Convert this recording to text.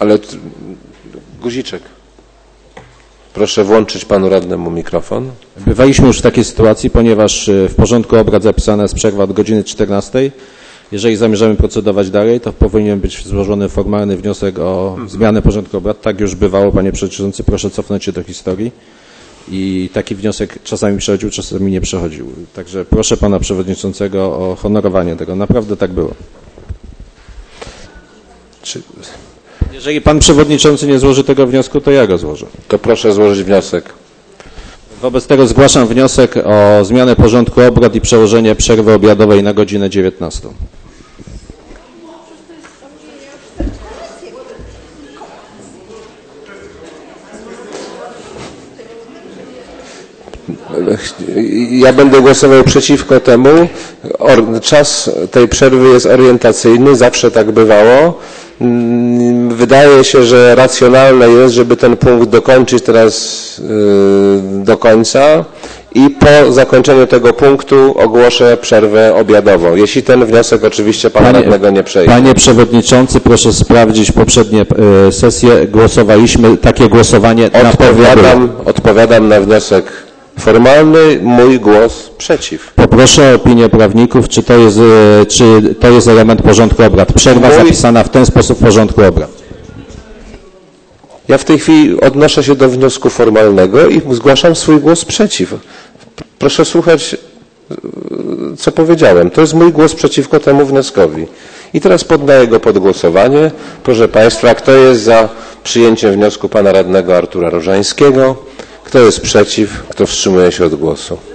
Ale guziczek. Proszę włączyć panu radnemu mikrofon. Bywaliśmy już w takiej sytuacji, ponieważ w porządku obrad zapisana jest przerwa od godziny 14. Jeżeli zamierzamy procedować dalej, to powinien być złożony formalny wniosek o zmianę porządku obrad. Tak już bywało, panie przewodniczący, proszę cofnąć się do historii. I taki wniosek czasami przechodził, czasami nie przechodził. Także proszę pana przewodniczącego o honorowanie tego. Naprawdę tak było. Jeżeli pan przewodniczący nie złoży tego wniosku, to ja go złożę. To proszę złożyć wniosek. Wobec tego zgłaszam wniosek o zmianę porządku obrad i przełożenie przerwy obiadowej na godzinę 19. Ja będę głosował przeciwko temu. Czas tej przerwy jest orientacyjny, zawsze tak bywało. Wydaje się, że racjonalne jest, żeby ten punkt dokończyć teraz do końca i po zakończeniu tego punktu ogłoszę przerwę obiadową. Jeśli ten wniosek oczywiście pana radnego nie przejdzie. Panie przewodniczący, proszę sprawdzić poprzednie sesje. Głosowaliśmy, takie głosowanie na Odpowiadam na wniosek formalny, mój głos przeciw. Poproszę o opinię prawników, czy to jest element porządku obrad. Przerwa zapisana w ten sposób w porządku obrad. Ja w tej chwili odnoszę się do wniosku formalnego i zgłaszam swój głos przeciw. Proszę słuchać, co powiedziałem. To jest mój głos przeciwko temu wnioskowi. I teraz poddaję go pod głosowanie. Proszę państwa, kto jest za przyjęciem wniosku pana radnego Artura Różańskiego? Kto jest przeciw? Kto wstrzymuje się od głosu?